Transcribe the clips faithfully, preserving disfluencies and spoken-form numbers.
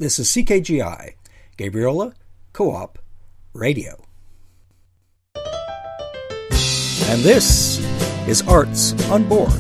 This is C K G I, Gabriola Co-op Radio. And this is Arts on Board.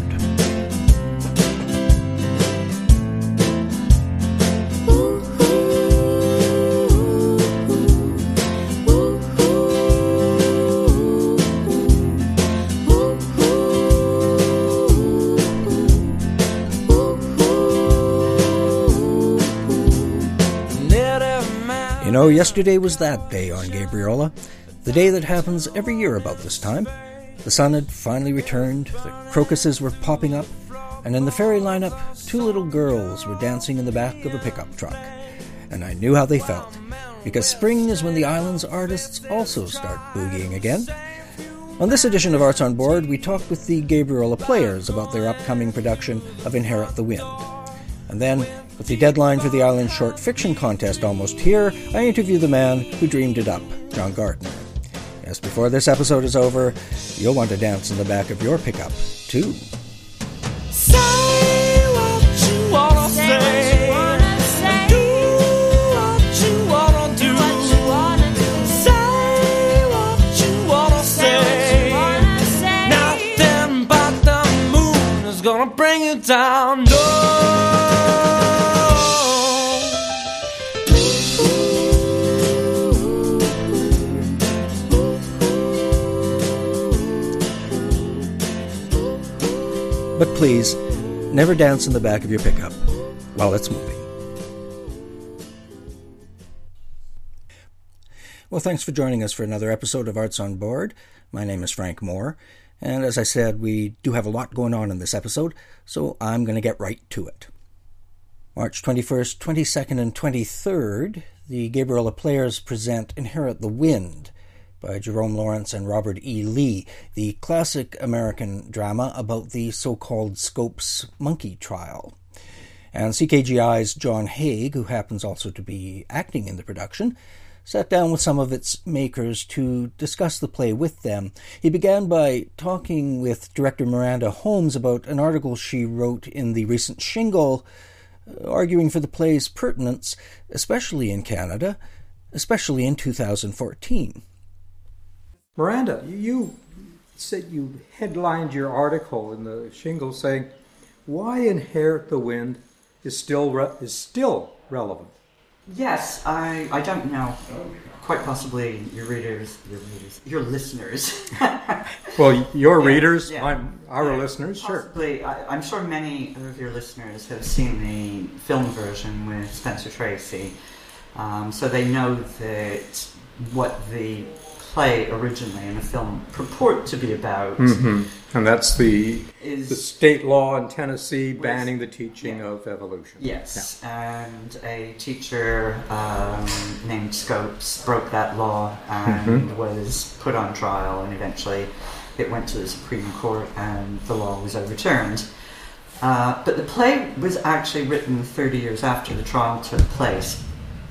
You know, yesterday was that day on Gabriola, the day that happens every year about this time. The sun had finally returned, the crocuses were popping up, and in the ferry lineup, two little girls were dancing in the back of a pickup truck. And I knew how they felt, because spring is when the island's artists also start boogieing again. On this edition of Arts on Board, we talked with the Gabriola Players about their upcoming production of Inherit the Wind. And then, with the deadline for the Island Short Fiction Contest almost here, I interview the man who dreamed it up, John Gardner. Yes, before this episode is over, you'll want to dance in the back of your pickup, too. Say what you wanna say, and do what you wanna do. Say what you wanna say. Nothing but the moon is gonna bring you down. No. But please, never dance in the back of your pickup while it's moving. Well, thanks for joining us for another episode of Arts on Board. My name is Frank Moore, and as I said, we do have a lot going on in this episode, so I'm going to get right to it. March twenty-first, twenty-second, and twenty-third, the Gabriola Players present Inherit the Wind, by Jerome Lawrence and Robert E. Lee, the classic American drama about the so-called Scopes monkey trial. And C K G I's John Haig, who happens also to be acting in the production, sat down with some of its makers to discuss the play with them. He began by talking with director Miranda Holmes about an article she wrote in the recent Shingle, arguing for the play's pertinence, especially in Canada, especially in two thousand fourteen. Miranda, you said you headlined your article in the Shingle saying, "Why Inherit the Wind is still re- is still relevant." Yes, I I don't know. Quite possibly your readers, your readers, your listeners. Well, your yeah, readers, yeah. I'm, our yeah, listeners, possibly, sure. I, I'm sure many of your listeners have seen the film version with Spencer Tracy, um, so they know that what the play originally in the film purport to be about. Mm-hmm. And that's the is, the state law in Tennessee banning the teaching yeah. of evolution. Yes, yeah. And a teacher um, named Scopes broke that law and mm-hmm. was put on trial, and eventually it went to the Supreme Court and the law was overturned. Uh, but the play was actually written thirty years after the trial took place.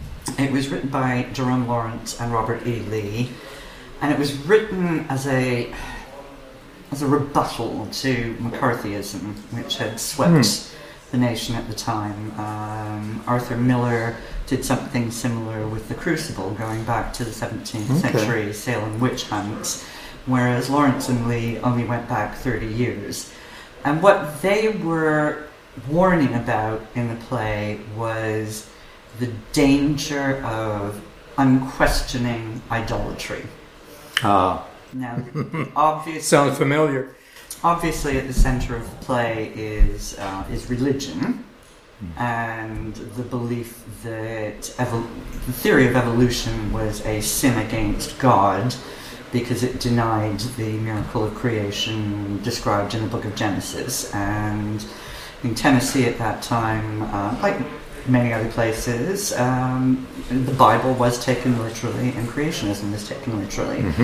It was written by Jerome Lawrence and Robert E. Lee, and it was written as a as a rebuttal to McCarthyism, which had swept mm. the nation at the time. Um, Arthur Miller did something similar with The Crucible, going back to the seventeenth okay. century Salem witch hunts, whereas Lawrence and Lee only went back thirty years. And what they were warning about in the play was the danger of unquestioning idolatry. Ah. Now, obviously, sounds familiar. Obviously, at the center of the play is uh, is religion, mm. and the belief that evol- the theory of evolution was a sin against God because it denied the miracle of creation described in the Book of Genesis. And in Tennessee at that time, uh, like many other places, um, the Bible was taken literally, and creationism was taken literally. Mm-hmm.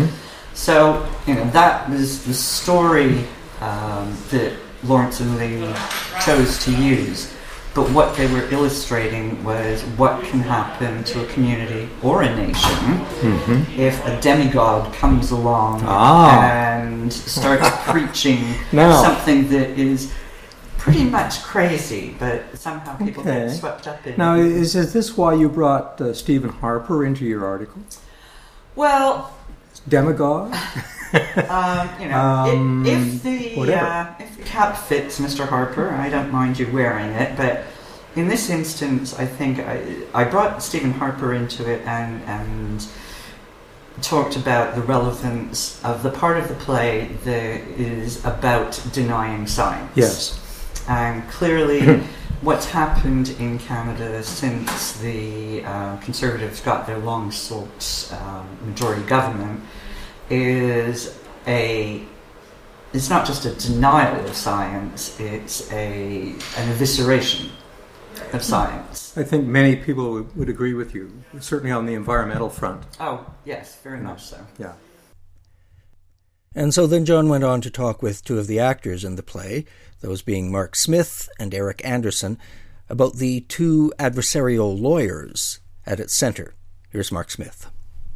So, you know, that was the story um, that Lawrence and Lee chose to use. But what they were illustrating was what can happen to a community or a nation mm-hmm. if a demigod comes along ah. and starts preaching now. something that is pretty much crazy, but somehow people Okay. get swept up in Now, it. is, is this why you brought uh, Stephen Harper into your article? Well, Demagogue? um, you know, Um, if, if the whatever. uh, if the cap fits Mister Harper, I don't mind you wearing it. But in this instance, I think I, I brought Stephen Harper into it and and talked about the relevance of the part of the play that is about denying science. Yes. And clearly, what's happened in Canada since the uh, Conservatives got their long-sought um, majority government is a. It's not just a denial of science; it's a an evisceration of science. I think many people would, would agree with you, certainly on the environmental front. Oh, yes, very much so. Yeah. And so then John went on to talk with two of the actors in the play, those being Mark Smith and Eric Anderson, about the two adversarial lawyers at its center. Here's Mark Smith.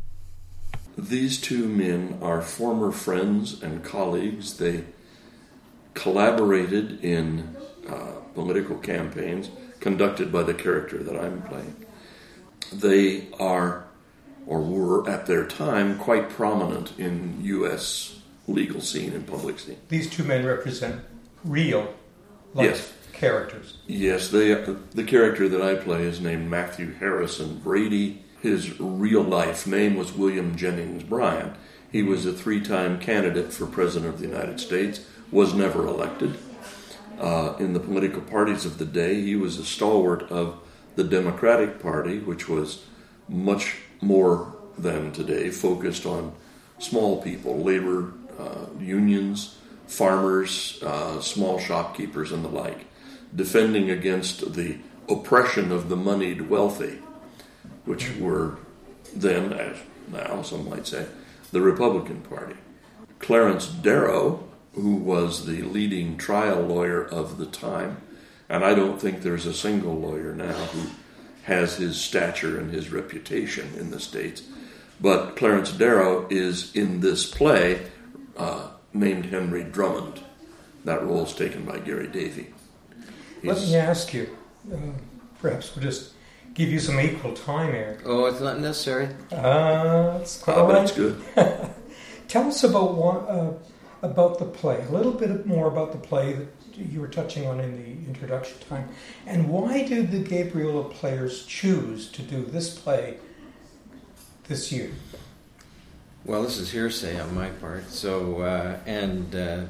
These two men are former friends and colleagues. They collaborated in uh, political campaigns conducted by the character that I'm playing. They are, or were at their time, quite prominent in U S legal scene and public scene. These two men represent real life Yes. characters. Yes, they, the character that I play is named Matthew Harrison Brady. His real life name was William Jennings Bryan. He was a three-time candidate for President of the United States, was never elected. Uh, in the political parties of the day, he was a stalwart of the Democratic Party, which was much more than today focused on small people, labor uh, unions, farmers, uh, small shopkeepers, and the like, defending against the oppression of the moneyed wealthy, which were then, as now some might say, the Republican Party. Clarence Darrow, who was the leading trial lawyer of the time, and I don't think there's a single lawyer now who has his stature and his reputation in the States, but Clarence Darrow is in this play uh, named Henry Drummond. That role is taken by Gary Davey. Let He's- me ask you, uh, perhaps we'll just give you some equal time here. Oh, it's not necessary. Uh, that's quite uh, all but right. it's good. Tell us about one, uh, about the play, a little bit more about the play that you were touching on in the introduction time, and why did the Gabriola players choose to do this play this year? Well, this is hearsay on my part. So, uh, and uh,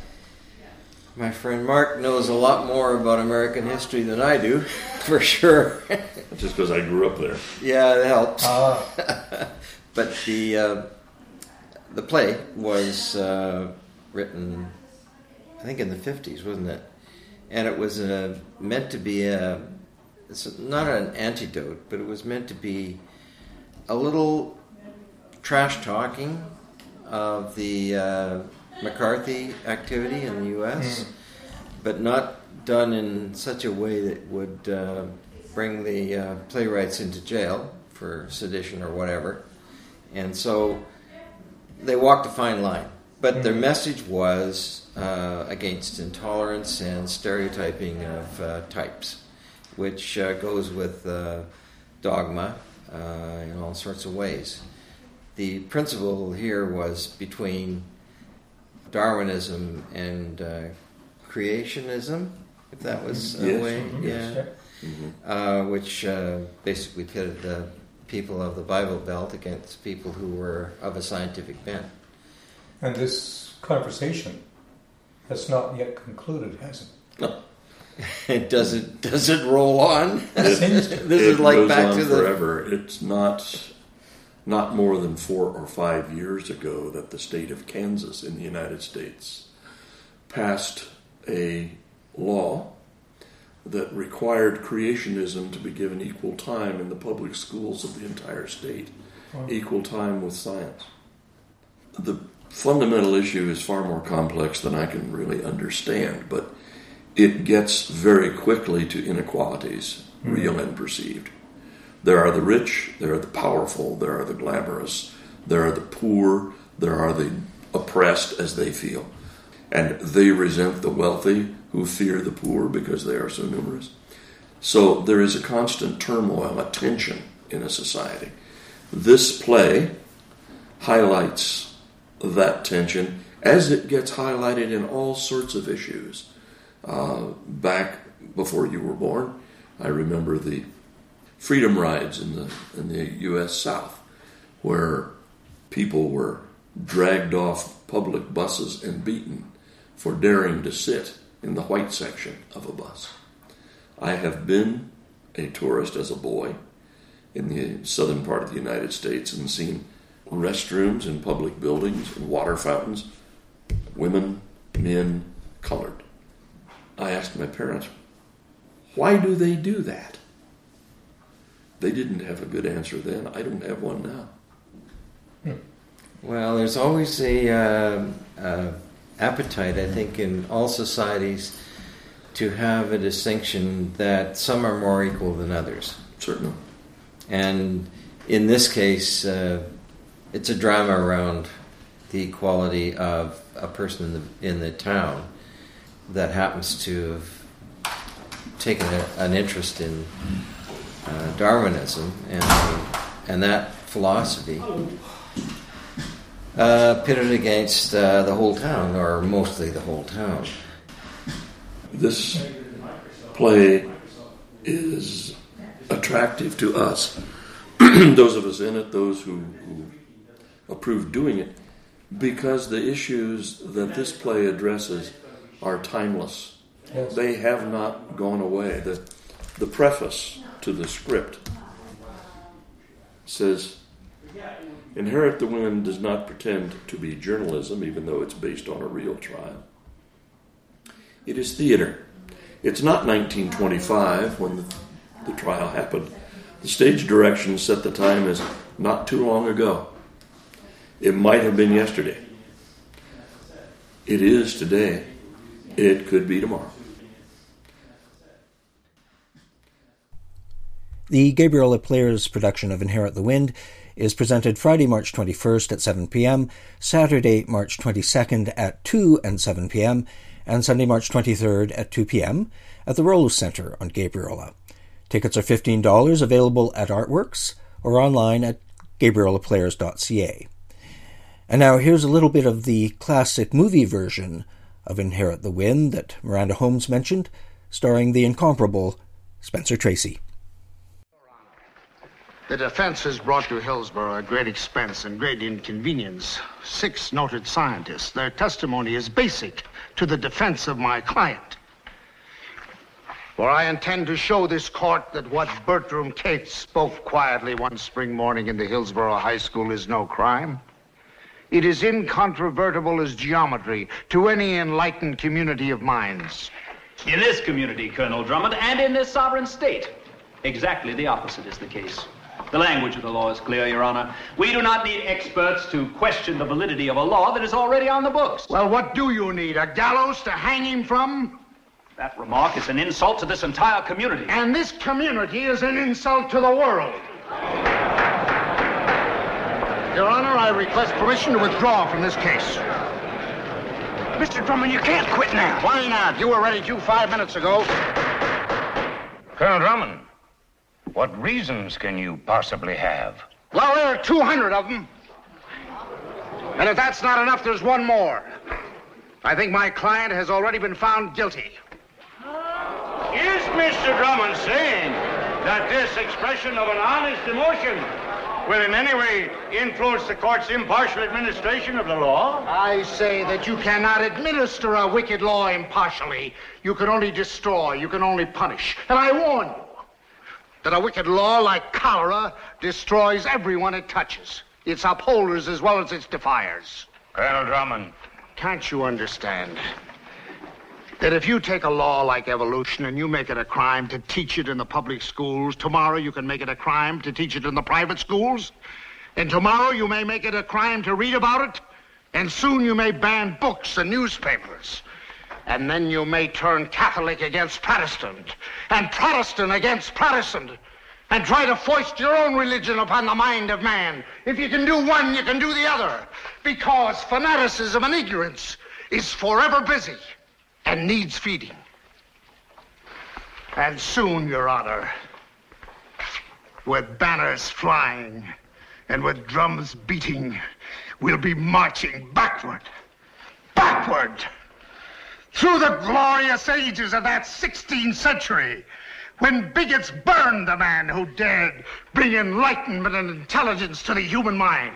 my friend Mark knows a lot more about American history than I do, for sure. Just because I grew up there. Yeah, it helps. Ah, But the uh, the play was uh, written, I think, in the fifties, wasn't it? And it was uh, meant to be a, it's not an antidote, but it was meant to be a little trash talking of the uh, McCarthy activity in the U S, Mm. but not done in such a way that would uh, bring the uh, playwrights into jail for sedition or whatever. And so they walked a fine line. But their message was uh, against intolerance and stereotyping of uh, types, which uh, goes with uh, dogma uh, in all sorts of ways. The principle here was between Darwinism and uh, creationism, if that was a Yes. way. mhm, Yeah. yes, Uh, which uh, basically pitted the people of the Bible Belt against people who were of a scientific bent. and this conversation has not yet concluded, has it? does it does it roll on? It seems to. This it is like goes back on to the forever. It's not not more than four or five years ago that the state of Kansas in the United States passed a law that required creationism to be given equal time in the public schools of the entire state, Wow. equal time with science. The fundamental issue is far more complex than I can really understand, but it gets very quickly to inequalities, Mm. real and perceived. There are the rich, there are the powerful, there are the glamorous, there are the poor, there are the oppressed as they feel. and they resent the wealthy who fear the poor because they are so numerous. So there is a constant turmoil, a tension in a society. This play highlights that tension as it gets highlighted in all sorts of issues. Uh, back before you were born, I remember the freedom rides in the in the U S South, where people were dragged off public buses and beaten for daring to sit in the white section of a bus. I have been a tourist as a boy in the southern part of the United States and seen restrooms in public buildings and water fountains, women, men, colored. I asked my parents, why do they do that? They didn't have a good answer then. I don't have one now. Hmm. Well, there's always a uh, uh, appetite, I think, in all societies to have a distinction that some are more equal than others. Certainly. And in this case, uh, it's a drama around the equality of a person in the in the town that happens to have taken a, an interest in uh, Darwinism and and that philosophy uh, pitted against uh, the whole town, or mostly the whole town. This play is attractive to us, those of us in it, those who, who approve doing it, because the issues that this play addresses are timeless. Yes. They have not gone away. The, the preface to the script says, Inherit the Wind does not pretend to be journalism, even though it's based on a real trial. It is theater. It's not nineteen twenty-five when the, the trial happened. The stage direction set the time as not too long ago. It might have been yesterday. It is today. It could be tomorrow. The Gabriella Players production of Inherit the Wind is presented Friday, March twenty-first at seven p.m., Saturday, March twenty-second at two and seven p.m., and Sunday, March twenty-third at two p.m. at the Rollo Center on Gabriella. Tickets are fifteen dollars, available at Artworks or online at gabriella players dot c a. And now here's a little bit of the classic movie version of Inherit the Wind that Miranda Holmes mentioned, starring the incomparable Spencer Tracy. The defense has brought to Hillsborough at great expense and great inconvenience six noted scientists. Their testimony is basic to the defense of my client. For I intend to show this court that what Bertram Cates spoke quietly one spring morning in the Hillsborough High School is no crime. It is incontrovertible as geometry to any enlightened community of minds. In this community, Colonel Drummond, and in this sovereign state, exactly the opposite is the case. The language of the law is clear, Your Honor. We do not need experts to question the validity of a law that is already on the books. Well, what do you need? A gallows to hang him from? That remark is an insult to this entire community. And this community is an insult to the world. Your Honor, I request permission to withdraw from this case. Mister Drummond, you can't quit now. Why not? You were ready to five minutes ago. Colonel Drummond, what reasons can you possibly have? Well, there are two hundred of them. And if that's not enough, there's one more. I think my client has already been found guilty. Is Mister Drummond saying that this expression of an honest emotion will in any way influence the court's impartial administration of the law? I say that you cannot administer a wicked law impartially. You can only destroy, you can only punish. And I warn you that a wicked law like cholera destroys everyone it touches, its upholders as well as its defiers. Colonel Drummond. Can't you understand that if you take a law like evolution and you make it a crime to teach it in the public schools, tomorrow you can make it a crime to teach it in the private schools, and tomorrow you may make it a crime to read about it, and soon you may ban books and newspapers, and then you may turn Catholic against Protestant, and Protestant against Protestant, and try to foist your own religion upon the mind of man. If you can do one, you can do the other, because fanaticism and ignorance is forever busy and needs feeding. And soon, Your Honor, with banners flying and with drums beating, we'll be marching backward, backward, through the glorious ages of that sixteenth century, when bigots burned the man who dared bring enlightenment and intelligence to the human mind.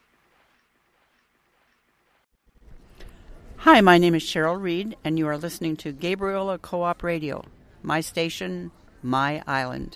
Hi, my name is Cheryl Reed, and you are listening to Gabriola Co-op Radio. My station, my island.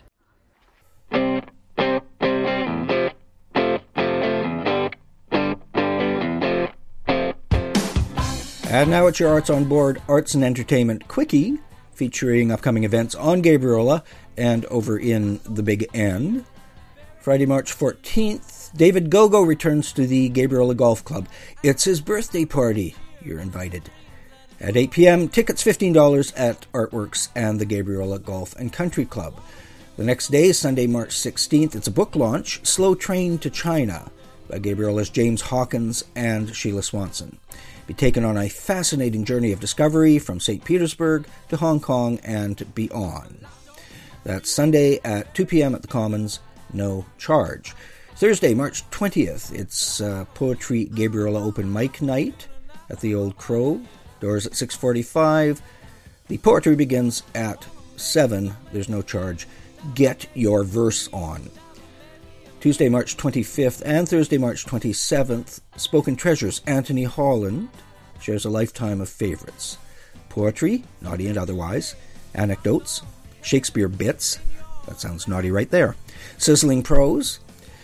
And now it's your Arts on Board Arts and Entertainment Quickie, featuring upcoming events on Gabriola and over in the Big N. Friday, March fourteenth, David Gogo returns to the Gabriola Golf Club. It's his birthday party. You're invited. At eight p.m., tickets fifteen dollars at Artworks and the Gabriola Golf and Country Club. The next day, Sunday, March sixteenth, it's a book launch, Slow Train to China, by Gabriola's James Hawkins and Sheila Swanson. Be taken on a fascinating journey of discovery from Saint Petersburg to Hong Kong and beyond. That's Sunday at two p.m. at the Commons, no charge. Thursday, March twentieth, it's uh, Poetry Gabriola Open Mic Night at the Old Crow. Doors at six forty-five. The poetry begins at seven. There's no charge. Get your verse on. Tuesday, March twenty-fifth and Thursday, March twenty-seventh, Spoken Treasures. Anthony Holland shares a lifetime of favorites. Poetry, naughty and otherwise. Anecdotes. Shakespeare bits. That sounds naughty right there. Sizzling prose.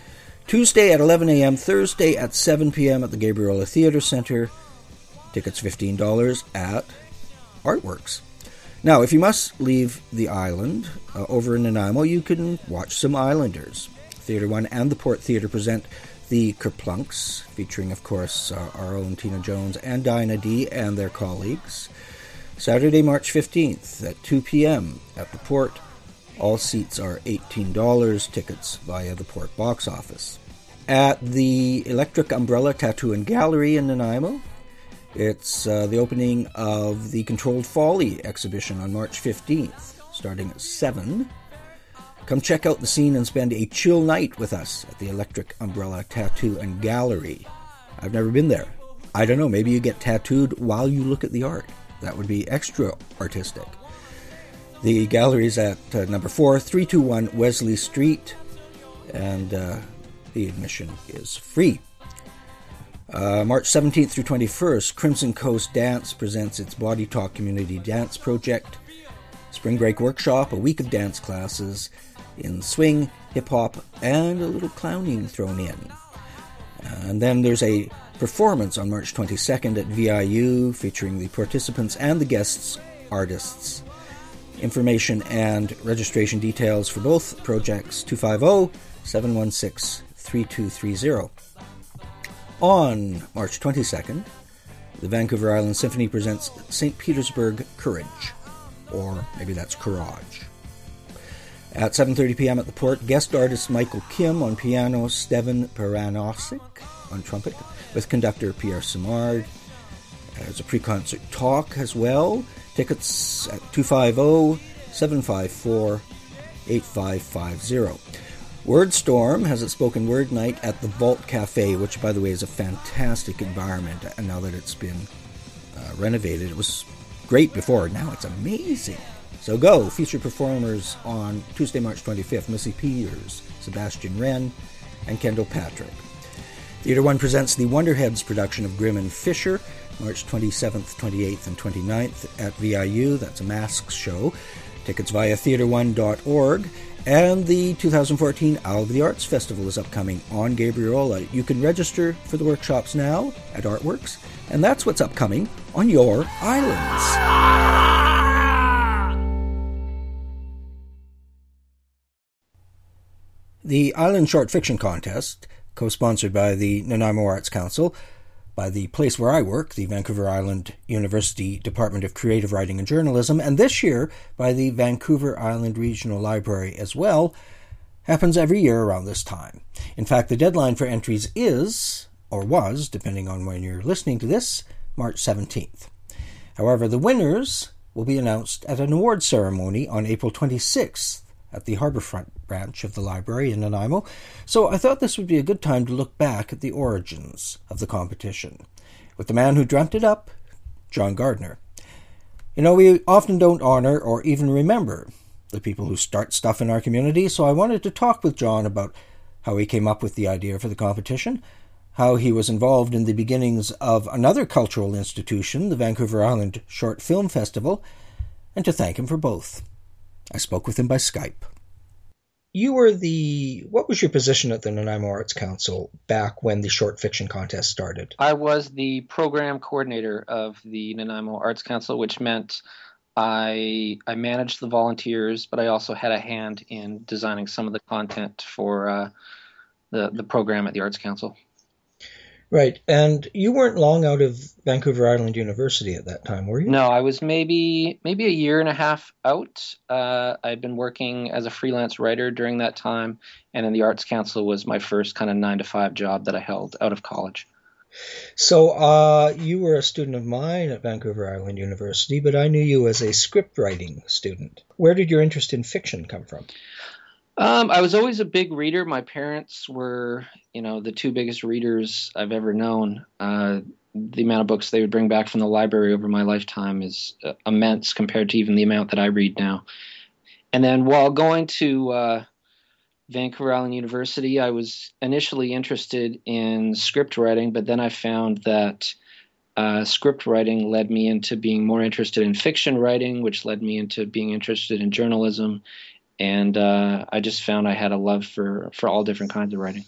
Tuesday at eleven a.m., Thursday at seven p.m. at the Gabriola Theatre Centre. Tickets fifteen dollars at Artworks. Now, if you must leave the island, uh, over in Nanaimo, you can watch some Islanders. Theatre One and the Port Theatre present the Kerplunks, featuring, of course, uh, our own Tina Jones and Dinah D. and their colleagues. Saturday, March fifteenth at two p.m. at the Port. All seats are eighteen dollars, tickets via the Port box office. At the Electric Umbrella Tattoo and Gallery in Nanaimo, it's uh, the opening of the Controlled Folly exhibition on March fifteenth, starting at seven. Come check out the scene and spend a chill night with us at the Electric Umbrella Tattoo and Gallery. I've never been there. I don't know, maybe you get tattooed while you look at the art. That would be extra artistic. The gallery's at uh, number four, three two one Wesley Street, and uh, the admission is free. Uh, March seventeenth through twenty-first, Crimson Coast Dance presents its Body Talk Community Dance Project. Spring Break Workshop, a week of dance classes in swing, hip-hop, and a little clowning thrown in. And then there's a performance on March twenty-second at V I U featuring the participants and the guests artists. Information and registration details for both projects, two five zero, seven one six, three two three zero. On March twenty-second, the Vancouver Island Symphony presents Saint Petersburg Courage, or maybe that's Courage. At seven thirty p.m. at the Port, guest artist Michael Kim on piano, Stevan Paranosik on trumpet, with conductor Pierre Simard. There's a pre-concert talk as well. Tickets at two five zero, seven five four, eight five five zero. Wordstorm has its spoken word night at the Vault Cafe, which, by the way, is a fantastic environment. And now that it's been uh, renovated, it was great before. Now it's amazing. So go. Featured performers on Tuesday, March twenty-fifth, Missy Peters, Sebastian Wren, and Kendall Patrick. Theatre One presents the Wonderheads production of Grimm and Fisher, March twenty-seventh, twenty-eighth, and twenty-ninth at V I U. That's a masks show. Tickets via theatre one dot org. And the two thousand fourteen Owl of the Arts Festival is upcoming on Gabriola. You can register for the workshops now at Artworks, and that's what's upcoming on your islands. The Island Short Fiction Contest, co-sponsored by the Nanaimo Arts Council, by the place where I work, the Vancouver Island University Department of Creative Writing and Journalism, and this year by the Vancouver Island Regional Library as well, happens every year around this time. In fact, the deadline for entries is, or was, depending on when you're listening to this, March seventeenth. However, the winners will be announced at an award ceremony on April twenty-sixth at the Harbourfront branch of the library in Nanaimo, so I thought this would be a good time to look back at the origins of the competition, with the man who dreamt it up, John Gardner. You know, we often don't honor or even remember the people who start stuff in our community, so I wanted to talk with John about how he came up with the idea for the competition, how he was involved in the beginnings of another cultural institution, the Vancouver Island Short Film Festival, and to thank him for both. I spoke with him by Skype. You were the... What was your position at the Nanaimo Arts Council back when the short fiction contest started? I was the program coordinator of the Nanaimo Arts Council, which meant I I managed the volunteers, but I also had a hand in designing some of the content for uh, the, the program at the Arts Council. Right, and you weren't long out of Vancouver Island University at that time, were you? No, I was maybe maybe a year and a half out. Uh, I'd been working as a freelance writer during that time, and then the Arts Council was my first kind of nine to five job that I held out of college. So uh, you were a student of mine at Vancouver Island University, but I knew you as a script writing student. Where did your interest in fiction come from? Um, I was always a big reader. My parents were, you know, the two biggest readers I've ever known. Uh, the amount of books they would bring back from the library over my lifetime is uh, immense compared to even the amount that I read now. And then while going to uh, Vancouver Island University, I was initially interested in script writing, but then I found that uh, script writing led me into being more interested in fiction writing, which led me into being interested in journalism. And uh, I just found I had a love for, for all different kinds of writing.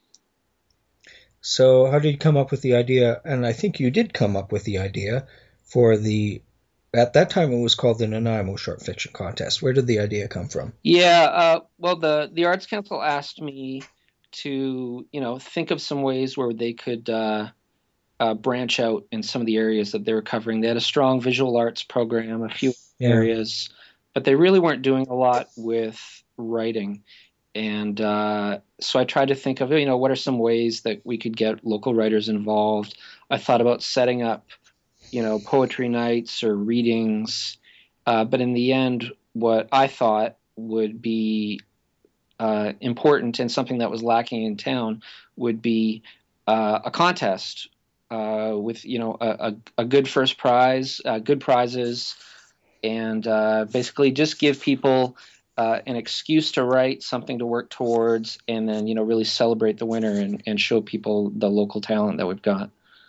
So how did you come up with the idea, and I think you did come up with the idea, for the, at that time it was called the Nanaimo Short Fiction Contest. Where did the idea come from? Yeah, uh, well, the, the Arts Council asked me to, you know, think of some ways where they could uh, uh, branch out in some of the areas that they were covering. They had a strong visual arts program, a few yeah. areas, but they really weren't doing a lot with writing. And uh, so I tried to think of, you know, what are some ways that we could get local writers involved. I thought about setting up, you know, poetry nights or readings. Uh, but in the end, what I thought would be uh, important and something that was lacking in town would be uh, a contest uh, with, you know, a, a, a good first prize, uh, good prizes, and uh, basically just give people uh, an excuse to write, something to work towards, and then, you know, really celebrate the winner and, and show people the local talent that we've got.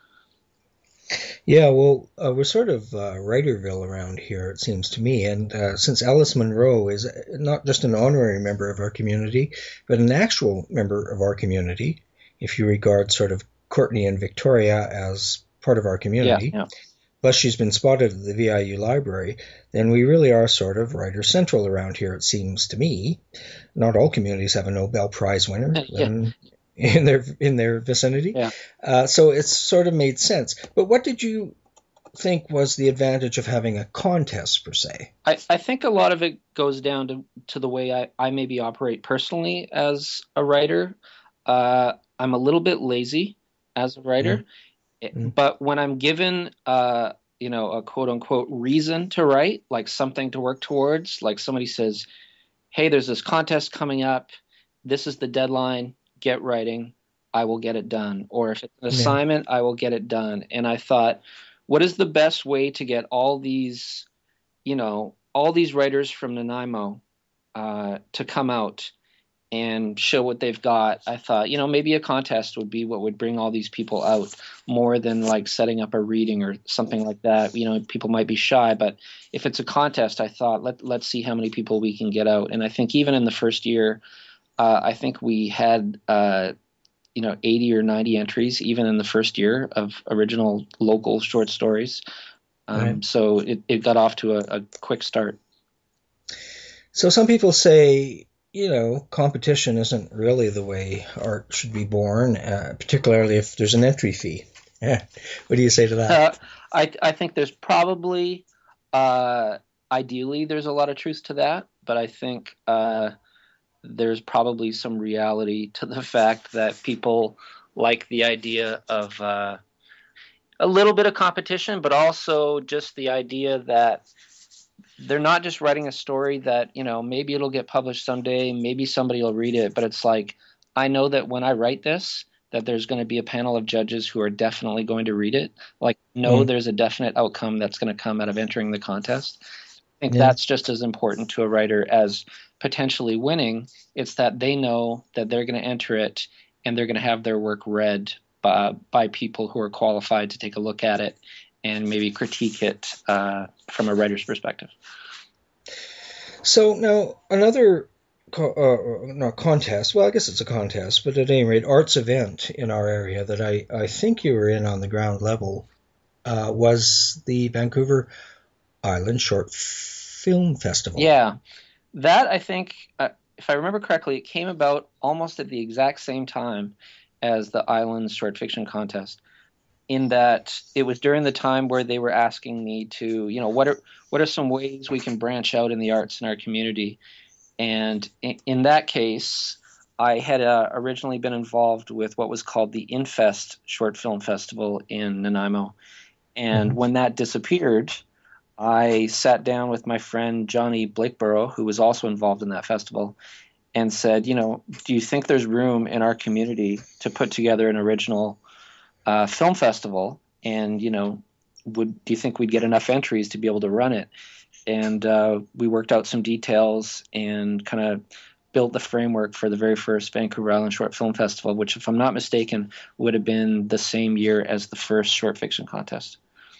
Yeah, well, uh, we're sort of uh, Writerville around here, it seems to me. And uh, since Alice Munro is not just an honorary member of our community, but an actual member of our community, if you regard sort of Courtney and Victoria as part of our community, yeah, yeah. plus she's been spotted at the V I U library, then we really are sort of writer central around here, it seems to me. Not all communities have a Nobel Prize winner yeah. in, in their in their vicinity. Yeah. Uh, so it's sort of made sense. But what did you think was the advantage of having a contest, per se? I, I think a lot of it goes down to, to the way I, I maybe operate personally as a writer. Uh, I'm a little bit lazy as a writer. Mm. But when I'm given, uh, you know, a quote unquote reason to write, like something to work towards, like somebody says, hey, there's this contest coming up. This is the deadline. Get writing. I will get it done. Or if it's an assignment, yeah. I will get it done. And I thought, what is the best way to get all these, you know, all these writers from Nanaimo uh, to come out and show what they've got? I thought, you know, maybe a contest would be what would bring all these people out more than like setting up a reading or something like that. You know, people might be shy, but if it's a contest, I thought, let, let's see how many people we can get out. And I think even in the first year, uh, I think we had, uh, you know, eighty or ninety entries, even in the first year of original local short stories. Um, right. So it, it got off to a, a quick start. So some people say, you know, competition isn't really the way art should be born, uh, particularly if there's an entry fee. Yeah. What do you say to that? Uh, I, I think there's probably, uh, ideally, there's a lot of truth to that, but I think uh, there's probably some reality to the fact that people like the idea of, uh, a little bit of competition, but also just the idea that they're not just writing a story that, you know, maybe it'll get published someday, maybe somebody will read it, but it's like, I know that when I write this, that there's going to be a panel of judges who are definitely going to read it. Like, no, mm. there's a definite outcome that's going to come out of entering the contest. I think yeah. that's just as important to a writer as potentially winning. It's that they know that they're going to enter it and they're going to have their work read by, by people who are qualified to take a look at it and maybe critique it uh, from a writer's perspective. So now another co- uh, not contest, well, I guess it's a contest, but at any rate, arts event in our area that I, I think you were in on the ground level uh, was the Vancouver Island Short Film Festival. Yeah, that I think, uh, if I remember correctly, it came about almost at the exact same time as the Islands Short Fiction Contest, in that it was during the time where they were asking me to, you know, what are what are some ways we can branch out in the arts in our community? And in, in that case, I had uh, originally been involved with what was called the Infest Short Film Festival in Nanaimo. And mm-hmm. when that disappeared, I sat down with my friend Johnny Blakeborough, who was also involved in that festival, and said, you know, do you think there's room in our community to put together an original uh, film festival? And, you know, would do you think we'd get enough entries to be able to run it? And uh, we worked out some details and kind of built the framework for the very first Vancouver Island Short Film Festival, which, if I'm not mistaken, would have been the same year as the first short fiction contest.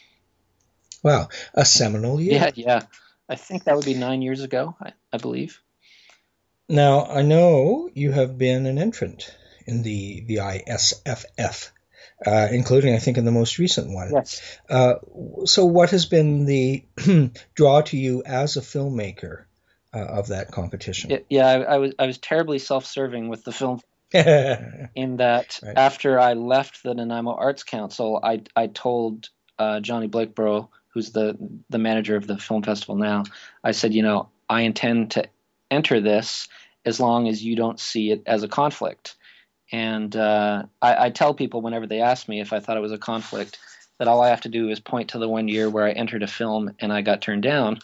Wow, a seminal year. Yeah, yeah. I think that would be nine years ago, I, I believe. Now, I know you have been an entrant in the, the I S F F, uh, including, I think, in the most recent one. Yes. Uh, so what has been the draw to you as a filmmaker uh, of that competition? It, yeah, I, I was I was terribly self-serving with the film in that right. after I left the Nanaimo Arts Council, I, I told uh, Johnny Blakeborough, who's the, the manager of the film festival now, I said, you know, I intend to enter this as long as you don't see it as a conflict. And uh, I, I tell people whenever they ask me if I thought it was a conflict that all I have to do is point to the one year where I entered a film and I got turned down.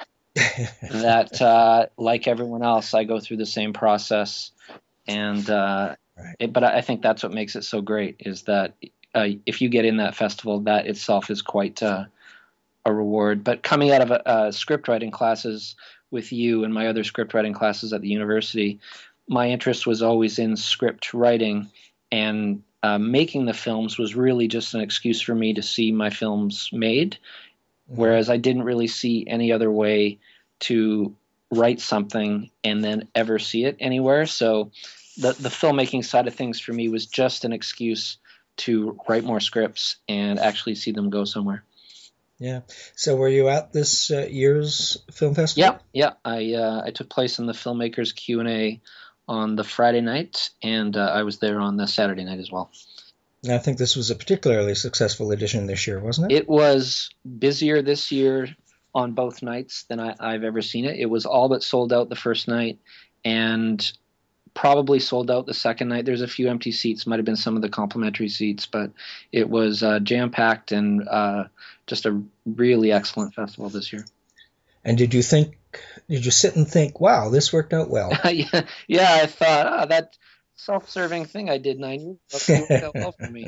that, uh, like everyone else, I go through the same process. And uh, right. it, but I think that's what makes it so great, is that uh, if you get in that festival, that itself is quite uh, a reward. But coming out of a, uh, script writing classes with you and my other script writing classes at the university, my interest was always in script writing, and uh, making the films was really just an excuse for me to see my films made, mm-hmm. whereas I didn't really see any other way to write something and then ever see it anywhere. So the, the filmmaking side of things for me was just an excuse to write more scripts and actually see them go somewhere. Yeah. So were you at this uh, year's film festival? Yeah, yeah. I uh, I took place in the Filmmakers Q and A on the Friday night, and uh, I was there on the Saturday night as well. I think this was a particularly successful edition this year, wasn't it? It was busier this year on both nights than I, I've ever seen it. It was all but sold out the first night, and probably sold out the second night. There's a few empty seats, might have been some of the complimentary seats, but it was uh, jam-packed and uh, just a really excellent festival this year. And did you think, did you sit and think, wow, this worked out well? yeah, yeah, I thought, oh, that self-serving thing I did nine years ago worked out well for me.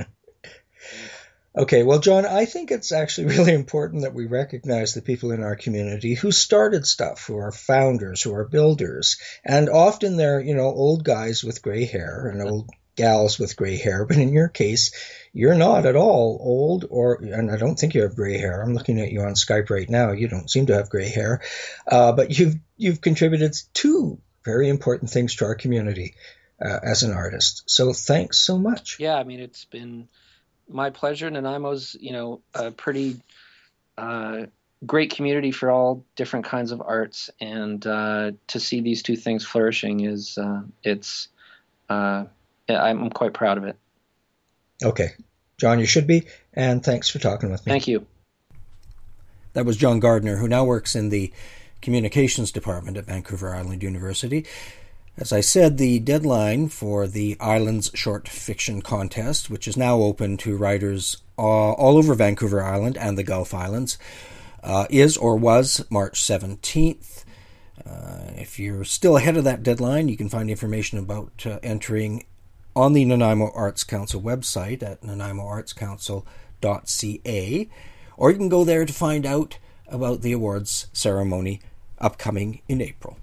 Okay, well, John, I think it's actually really important that we recognize the people in our community who started stuff, who are founders, who are builders. And often they're, you know, old guys with gray hair and old gals with gray hair. But in your case, you're not at all old, or, and I don't think you have gray hair. I'm looking at you on Skype right now. You don't seem to have gray hair. Uh, but you've, you've contributed two very important things to our community uh, as an artist. So thanks so much. Yeah, I mean, it's been my pleasure. Nanaimo's, you know, a pretty uh, great community for all different kinds of arts, and uh, to see these two things flourishing is, uh, it's, uh, I'm quite proud of it. Okay. John, you should be, and thanks for talking with me. Thank you. That was John Gardner, who now works in the communications department at Vancouver Island University. As I said, the deadline for the Islands Short Fiction Contest, which is now open to writers uh, all over Vancouver Island and the Gulf Islands uh, is or was March seventeenth. Uh, if you're still ahead of that deadline, you can find information about uh, entering on the Nanaimo Arts Council website at nanaimo arts council dot c a, or you can go there to find out about the awards ceremony upcoming in April.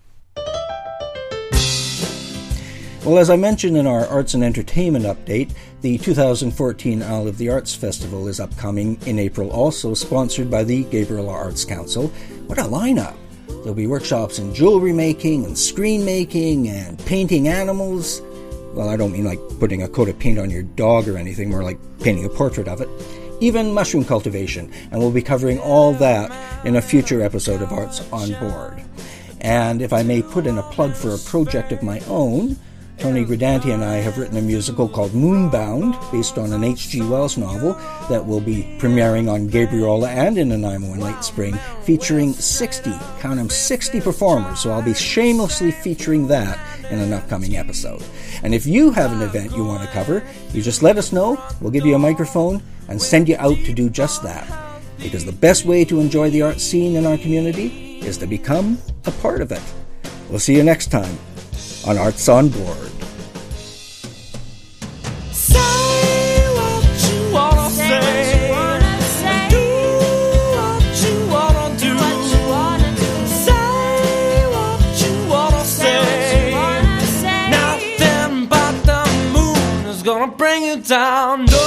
Well, as I mentioned in our Arts and Entertainment update, the two thousand fourteen Isle of the Arts Festival is upcoming in April, also sponsored by the Gabriola Arts Council. What a lineup! There'll be workshops in jewelry making and screen making and painting animals. Well, I don't mean like putting a coat of paint on your dog or anything, more like painting a portrait of it. Even mushroom cultivation, and we'll be covering all that in a future episode of Arts on Board. And if I may put in a plug for a project of my own, Tony Gridanti and I have written a musical called Moonbound, based on an H G Wells novel that will be premiering on Gabriola and in Nanaimo in late spring, featuring sixty, count them, sixty performers, so I'll be shamelessly featuring that in an upcoming episode. And if you have an event you want to cover, you just let us know, we'll give you a microphone and send you out to do just that. Because the best way to enjoy the art scene in our community is to become a part of it. We'll see you next time on Arts on Board. Say what you wanna say, and do what you wanna do. Say what you wanna say. Nothing but the moon is gonna bring you down. No.